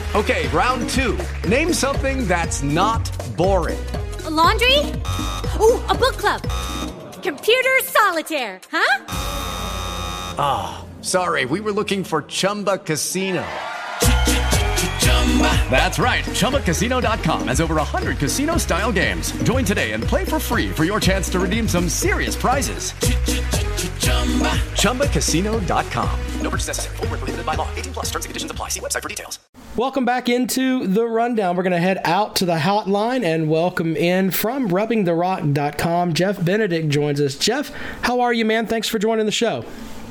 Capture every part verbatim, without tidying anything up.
Okay, round two. Name something that's not boring. A laundry? Ooh, a book club. Computer solitaire, huh? Ah, oh, sorry, we were looking for Chumba Casino. That's right, Chumba Casino dot com has over one hundred casino-style games. Join today and play for free for your chance to redeem some serious prizes. Chumba Casino dot com. No purchase necessary. Void where prohibited by law. eighteen plus terms and conditions apply. See website for details. Welcome back into the rundown. We're going to head out to the hotline and welcome in from rubbing the rock dot com. Jeff Benedict joins us. Jeff, how are you, man? Thanks for joining the show.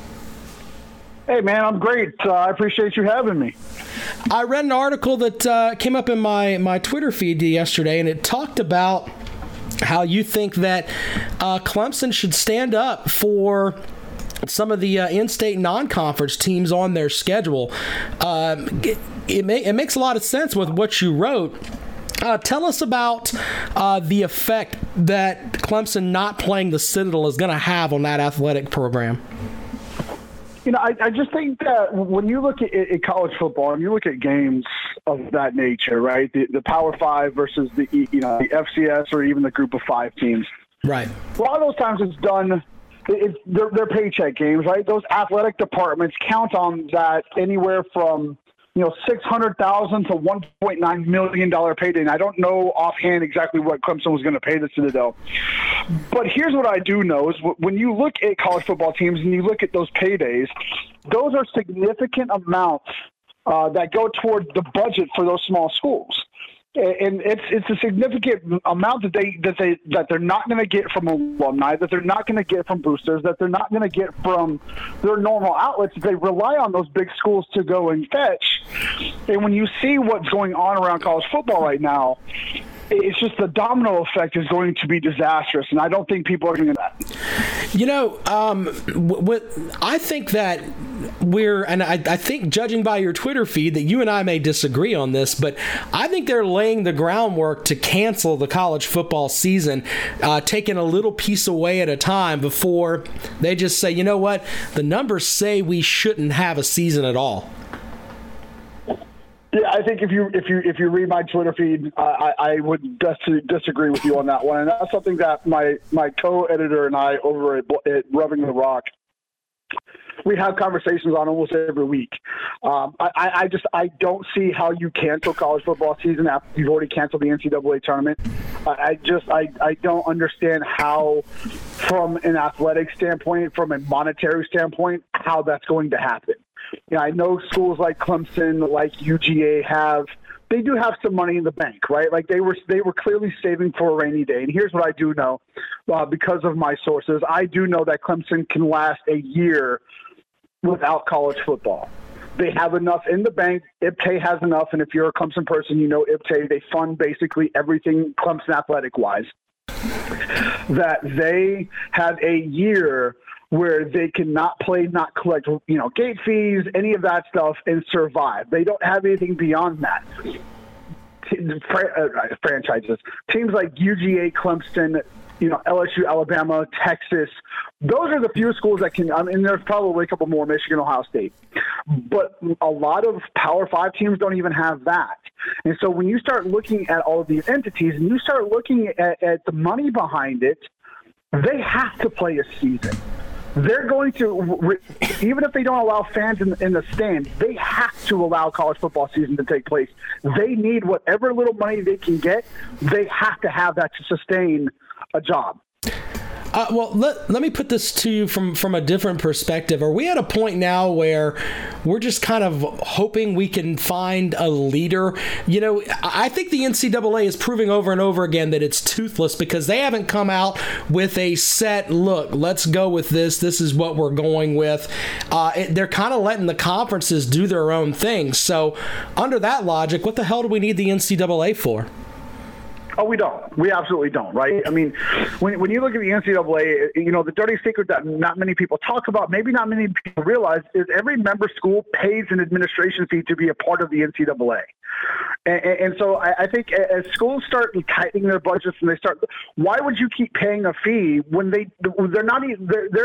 Hey, man, I'm great. Uh, I appreciate you having me. I read an article that uh, came up in my, my Twitter feed yesterday, and it talked about how you think that uh, Clemson should stand up for some of the uh, in-state non-conference teams on their schedule. Um, it, it, may, it makes a lot of sense with what you wrote. Uh, tell us about uh, the effect that Clemson not playing the Citadel is going to have on that athletic program. You know, I, I just think that when you look at, at college football and you look at games of that nature, right, the, the Power Five versus the you know the F C S or even the Group of Five teams, right? A lot of those times it's done. It's they're, they're paycheck games, right? Those athletic departments count on that anywhere from you know six hundred thousand to one point nine million dollar payday. And I don't know offhand exactly what Clemson was going to pay the Citadel, but here's what I do know is when you look at college football teams and you look at those paydays, those are significant amounts uh, that go toward the budget for those small schools. And it's it's a significant amount that they that they that they're not going to get from alumni, that they're not going to get from boosters, that they're not going to get from their normal outlets. They rely on those big schools to go and fetch. And when you see what's going on around college football right now, it's just the domino effect is going to be disastrous, and I don't think people are going to do that. You know, um, what I think that we're, and I, I think judging by your Twitter feed that you and I may disagree on this, but I think they're laying the groundwork to cancel the college football season, uh, taking a little piece away at a time before they just say, you know what, the numbers say we shouldn't have a season at all. Yeah, I think if you if you if you read my Twitter feed, uh, I, I would dis- disagree with you on that one, and that's something that my, my co-editor and I over at, at Rubbing the Rock, we have conversations on almost every week. Um, I, I just I don't see how you cancel college football season after you've already canceled the N C double A tournament. I, I just I, I don't understand how, from an athletic standpoint, from a monetary standpoint, how that's going to happen. You know, I know schools like Clemson, like U G A have, they do have some money in the bank, right? Like they were, they were clearly saving for a rainy day. And here's what I do know, uh, because of my sources, I do know that Clemson can last a year without college football. They have enough in the bank. I P T A has enough. And if you're a Clemson person, you know I P T A, they fund basically everything Clemson athletic-wise. That they have a year where they cannot play, not collect, you know, gate fees, any of that stuff, and survive. They don't have anything beyond that. Franchises, teams like U G A, Clemson, you know, L S U, Alabama, Texas, those are the few schools that can, I mean, there's probably a couple more, Michigan, Ohio State. But a lot of Power Five teams don't even have that. And so when you start looking at all of these entities and you start looking at, at the money behind it, they have to play a season. They're going to, even if they don't allow fans in, in the stands, they have to allow college football season to take place. They need whatever little money they can get. They have to have that to sustain a job. Uh, well, let, let me put this to you from, from a different perspective. Are we at a point now where we're just kind of hoping we can find a leader? You know, I think the N C double A is proving over and over again that it's toothless because they haven't come out with a set look. Let's go with this. This is what we're going with. Uh, it, they're kind of letting the conferences do their own thing. So under that logic, what the hell do we need the N C double A for? Oh, we don't. We absolutely don't, right? I mean, when when you look at the N C double A, you know, the dirty secret that not many people talk about, maybe not many people realize, is every member school pays an administration fee to be a part of the N C double A. And, and so I, I think as schools start tightening their budgets and they start, why would you keep paying a fee when they they're not they're, they're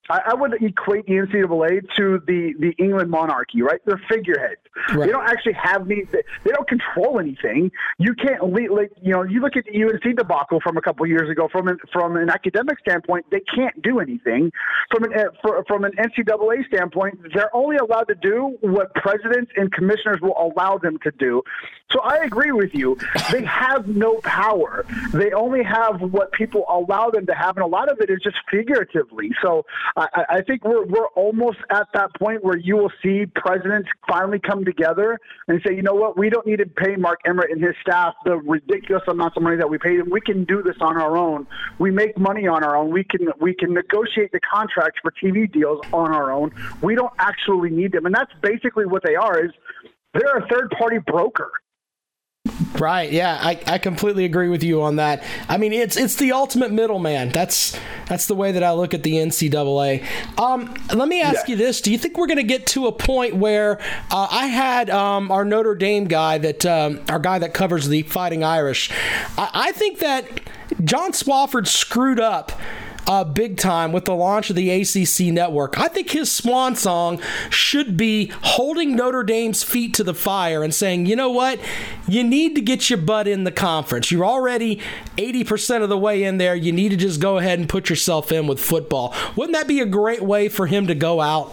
I, I would equate the N C double A to the, the England monarchy, right? They're figureheads. Right. They don't actually have any. They don't control anything. You can't lead, like you know. You look at the U N C debacle from a couple of years ago. From an from an academic standpoint, they can't do anything. From an for, from an N C double A standpoint, they're only allowed to do what presidents and commissioners will allow them to do. So I agree with you. They have no power. They only have what people allow them to have, and a lot of it is just figuratively. So I, I think we're we're almost at that point where you will see presidents finally come together and say, you know what, we don't need to pay Mark Emmert and his staff the ridiculous amounts of money that we paid him. We can do this on our own. We make money on our own. We can we can negotiate the contracts for T V deals on our own. We don't actually need them, and that's basically what they are. Is they're a third party broker. Right. Yeah, I, I completely agree with you on that. I mean, it's it's the ultimate middleman. That's that's the way that I look at the N C double A. Um, let me ask yeah. you this: do you think we're going to get to a point where uh, I had um, our Notre Dame guy that um, our guy that covers the Fighting Irish? I, I think that John Swofford screwed up Uh, big time with the launch of the A C C network. I think his swan song should be holding Notre Dame's feet to the fire and saying, you know what, you need to get your butt in the conference. You're already eighty percent of the way in there. You need to just go ahead and put yourself in with football. Wouldn't that be a great way for him to go out?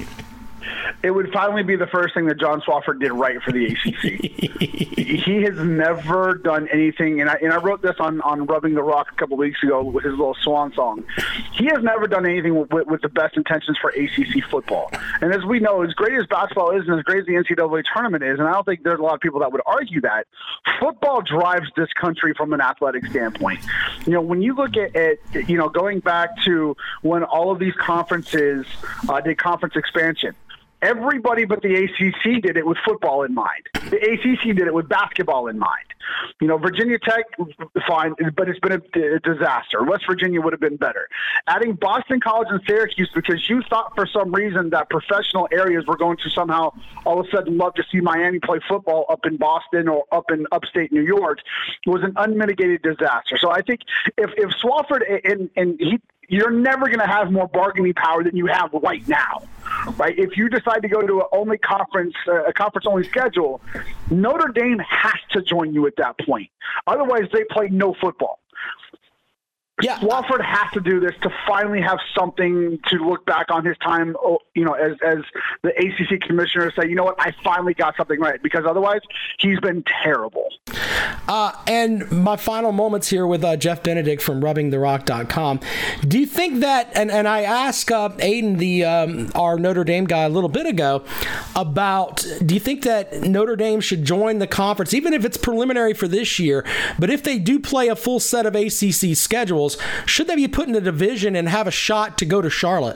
It would finally be the first thing that John Swofford did right for the A C C. He has never done anything, and I and I wrote this on, on Rubbing the Rock a couple of weeks ago with his little swan song. He has never done anything with, with the best intentions for A C C football. And as we know, as great as basketball is and as great as the N C double A tournament is, and I don't think there's a lot of people that would argue that, football drives this country from an athletic standpoint. You know, when you look at it, you know, going back to when all of these conferences uh, did conference expansion, everybody but the A C C did it with football in mind. The A C C did it with basketball in mind. You know, Virginia Tech, fine, but it's been a, a disaster. West Virginia would have been better. Adding Boston College and Syracuse because you thought for some reason that professional areas were going to somehow all of a sudden love to see Miami play football up in Boston or up in upstate New York was an unmitigated disaster. So I think if, if Swofford and, and he, you're never going to have more bargaining power than you have right now, right? If you decide to go to a only conference, uh, a conference only schedule, Notre Dame has to join you at that point. Otherwise, they play no football. Yeah, Swofford has to do this to finally have something to look back on his time, you know, as as the A C C commissioner, say, you know what, I finally got something right, because otherwise he's been terrible. Uh, and my final moments here with uh, Jeff Benedict from rubbing the rock dot com. Do you think that, and, and I asked uh, Aiden, the um, our Notre Dame guy, a little bit ago, about, do you think that Notre Dame should join the conference, even if it's preliminary for this year, but if they do play a full set of A C C schedules, should they be put in a division and have a shot to go to Charlotte?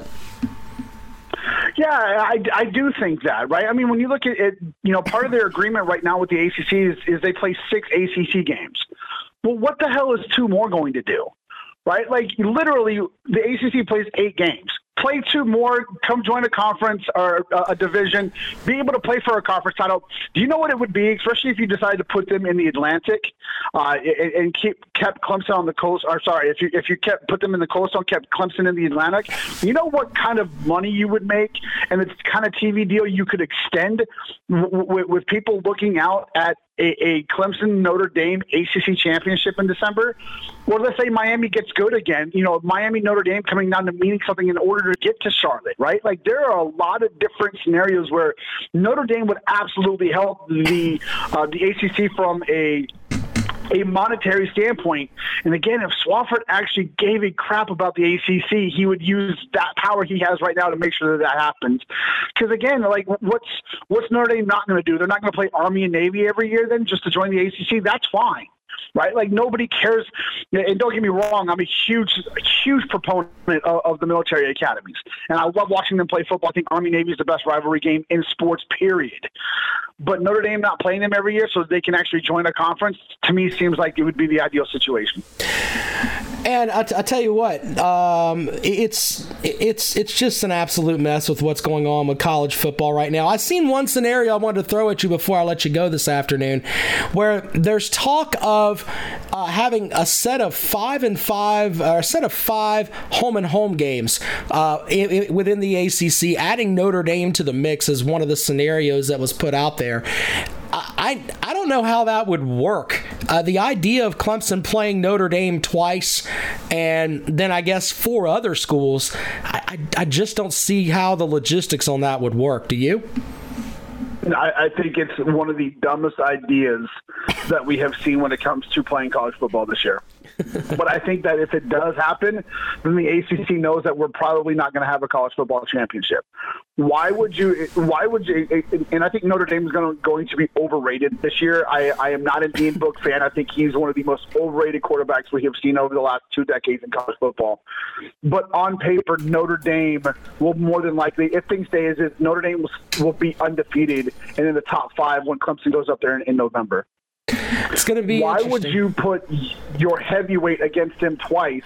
Yeah, I, I do think that, right? I mean, when you look at it, you know, part of their agreement right now with the A C C is, is they play six A C C games. Well, what the hell is two more going to do, right? Like, literally, the A C C plays eight games. Play two more, come join a conference or a, a division, be able to play for a conference title. Do you know what it would be, especially if you decided to put them in the Atlantic uh, and, and keep kept Clemson on the coast? Or sorry, if you if you kept put them in the coastal and kept Clemson in the Atlantic, you know what kind of money you would make, and the kind of T V deal you could extend w- w- with people looking out at a, a Clemson Notre Dame A C C championship in December. Or let's say Miami gets good again, you know, Miami Notre Dame coming down to meaning something in order to get to Charlotte, right? Like, there are a lot of different scenarios where Notre Dame would absolutely help the uh, the A C C from a a monetary standpoint. And again, if Swofford actually gave a crap about the A C C, he would use that power he has right now to make sure that that happens. Because again, like, what's what's Notre Dame not going to do? They're not going to play Army and Navy every year then just to join the A C C? That's fine. Right? Like, nobody cares. And don't get me wrong, I'm a huge, huge proponent of, of the military academies. And I love watching them play football. I think Army-Navy is the best rivalry game in sports, period. But Notre Dame not playing them every year so they can actually join a conference, to me, seems like it would be the ideal situation. And I, t- I tell you what, um, it's it's it's just an absolute mess with what's going on with college football right now. I've seen one scenario I wanted to throw at you before I let you go this afternoon, where there's talk of uh, having a set of five and five, or a set of five home and home games uh, in, in, within the A C C, adding Notre Dame to the mix as one of the scenarios that was put out there. I, I don't know how that would work. Uh, the idea of Clemson playing Notre Dame twice and then I guess four other schools, I, I, I just don't see how the logistics on that would work. Do you? I, I think it's one of the dumbest ideas that we have seen when it comes to playing college football this year. But I think that if it does happen, then the A C C knows that we're probably not going to have a college football championship. Why would you? Why would you? And I think Notre Dame is going to, going to be overrated this year. I, I am not an Ian Book fan. I think he's one of the most overrated quarterbacks we have seen over the last two decades in college football. But on paper, Notre Dame will more than likely, if things stay as is, Notre Dame will, will be undefeated and in the top five when Clemson goes up there in, in November. It's going to be. Why would you put your heavyweight against him twice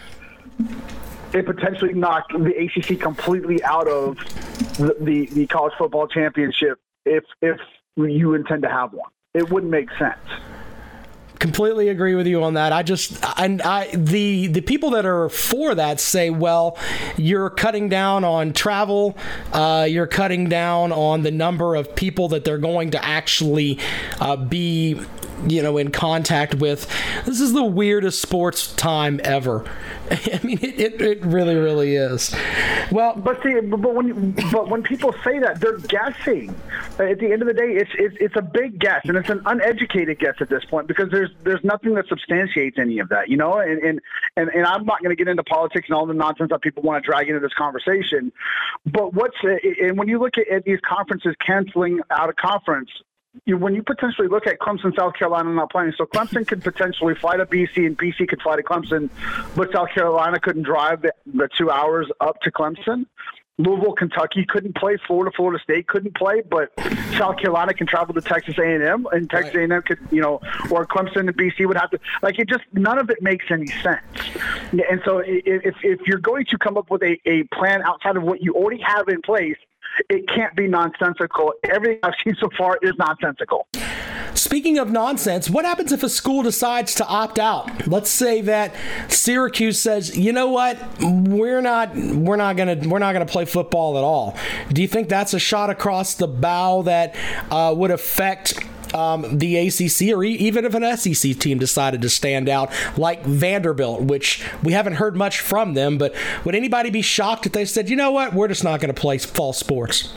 and potentially knock the A C C completely out of the, the, the college football championship if if you intend to have one? It wouldn't make sense. Completely agree with you on that. I just and I the the people that are for that say, well, you're cutting down on travel, uh, you're cutting down on the number of people that they're going to actually uh, be, you know, in contact with. This is the weirdest sports time ever. I mean, it, it, it really, really is. Well, but see, but when but when people say that, they're guessing. At the end of the day, it's it's it's a big guess, and it's an uneducated guess at this point because there's there's nothing that substantiates any of that, you know. And and and, and I'm not going to get into politics and all the nonsense that people want to drag into this conversation. But what's and when you look at, at these conferences canceling out of conference. You, when you potentially look at Clemson, South Carolina not playing, so Clemson could potentially fly to B C and B C could fly to Clemson, but South Carolina couldn't drive the, the two hours up to Clemson. Louisville, Kentucky couldn't play. Florida, Florida State couldn't play, but South Carolina can travel to Texas A and M, and Texas right. A and M could, you know, or Clemson and B C would have to. Like, it just, none of it makes any sense. And so if, if you're going to come up with a, a plan outside of what you already have in place, it can't be nonsensical. Everything I've seen so far is nonsensical. Speaking of nonsense, what happens if a school decides to opt out? Let's say that Syracuse says, "You know what? We're not we're not going to we're not going to play football at all." Do you think that's a shot across the bow that uh, would affect Um, the A C C, or e- even if an S E C team decided to stand out, like Vanderbilt, which we haven't heard much from them, but would anybody be shocked if they said, you know what, we're just not going to play fall sports?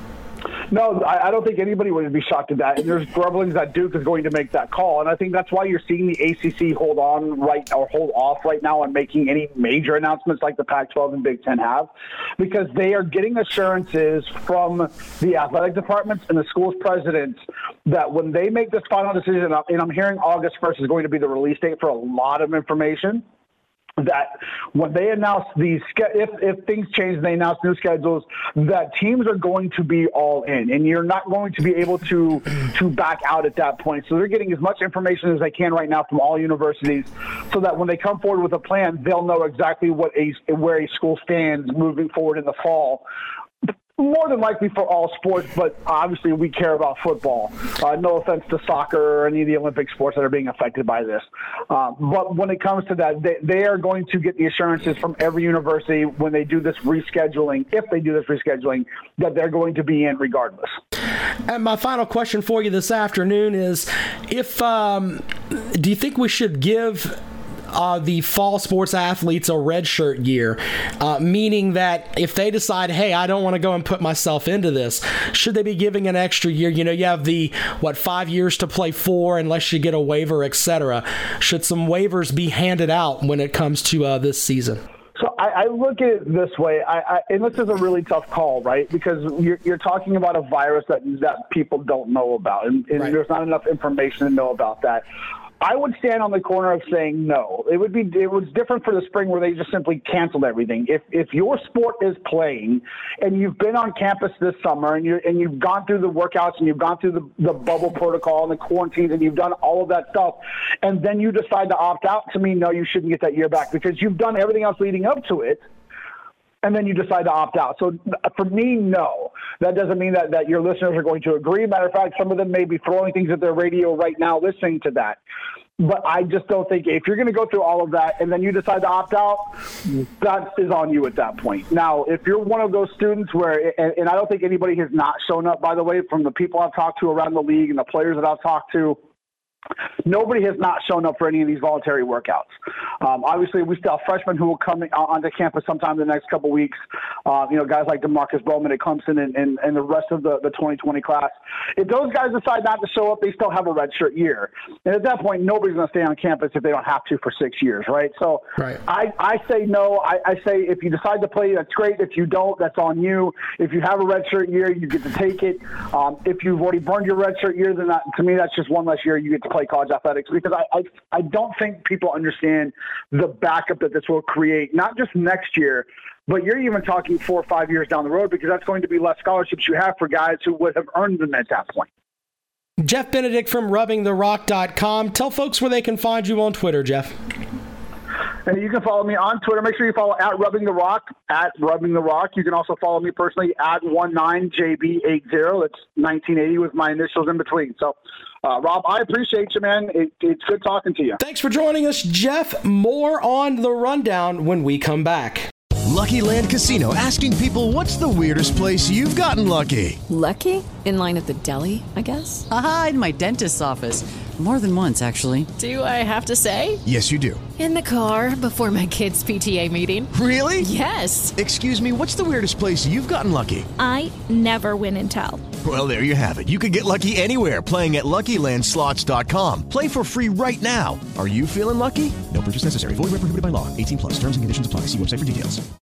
No, I, I don't think anybody would be shocked at that. And there's grumblings that Duke is going to make that call. And I think that's why you're seeing the A C C hold on right or hold off right now on making any major announcements like the Pac twelve and Big Ten have, because they are getting assurances from the athletic departments and the school's presidents that when they make this final decision, and I'm hearing August first is going to be the release date for a lot of information, that when they announce these, if, if things change and they announce new schedules, that teams are going to be all in, and you're not going to be able to to back out at that point. So they're getting as much information as they can right now from all universities, so that when they come forward with a plan, they'll know exactly what a where a school stands moving forward in the fall. More than likely for all sports, but obviously we care about football. Uh, no offense to soccer or any of the Olympic sports that are being affected by this. Uh, but when it comes to that, they, they are going to get the assurances from every university when they do this rescheduling, if they do this rescheduling, that they're going to be in regardless. And my final question for you this afternoon is, if um, do you think we should give Uh, the fall sports athletes a redshirt year, uh, meaning that if they decide, hey, I don't want to go and put myself into this, should they be giving an extra year? You know, you have the, what, five years to play four unless you get a waiver, et cetera. Should some waivers be handed out when it comes to uh, this season? So I, I look at it this way, I, I, and this is a really tough call, right? Because you're, you're talking about a virus that that people don't know about, and, and right. there's not enough information to know about that. I would stand on the corner of saying no. It would be it was different for the spring where they just simply canceled everything. If if your sport is playing and you've been on campus this summer and you and you've gone through the workouts and you've gone through the, the bubble protocol and the quarantines and you've done all of that stuff, and then you decide to opt out, to me, no, you shouldn't get that year back because you've done everything else leading up to it. And then you decide to opt out. So for me, no. That doesn't mean that, that your listeners are going to agree. Matter of fact, some of them may be throwing things at their radio right now listening to that. But I just don't think if you're going to go through all of that and then you decide to opt out, that is on you at that point. Now, if you're one of those students where, and, and I don't think anybody has not shown up, by the way, from the people I've talked to around the league and the players that I've talked to, nobody has not shown up for any of these voluntary workouts. Um, obviously, we still have freshmen who will come onto campus sometime in the next couple weeks. Uh, you know, guys like DeMarcus Bowman at Clemson and, and, and the rest of the, the twenty twenty class. If those guys decide not to show up, they still have a redshirt year. And at that point, nobody's going to stay on campus if they don't have to for six years, right? So right. I, I say no. I, I say if you decide to play, that's great. If you don't, that's on you. If you have a redshirt year, you get to take it. Um, if you've already burned your redshirt year, then that, to me, that's just one less year you get to play college athletics, because I, I I don't think people understand the backup that this will create, not just next year, but you're even talking four or five years down the road, because that's going to be less scholarships you have for guys who would have earned them at that point. Jeff Benedict from rubbing the rock dot com. Tell folks where they can find you on Twitter, Jeff. And you can follow me on Twitter. Make sure you follow at Rubbing the Rock, at Rubbing the Rock. You can also follow me personally at nineteen J B eighty. That's nineteen eighty with my initials in between. So, uh, Rob, I appreciate you, man. It, it's good talking to you. Thanks for joining us, Jeff. More on The Rundown when we come back. Lucky Land Casino, asking people, what's the weirdest place you've gotten lucky? Lucky? In line at the deli, I guess? Aha, in my dentist's office. More than once, actually. Do I have to say? Yes, you do. In the car before my kids' P T A meeting. Really? Yes. Excuse me, what's the weirdest place you've gotten lucky? I never win and tell. Well, there you have it. You can get lucky anywhere, playing at Lucky Land Slots dot com. Play for free right now. Are you feeling lucky? No purchase necessary. Void where prohibited by law. eighteen plus. Terms and conditions apply. See website for details.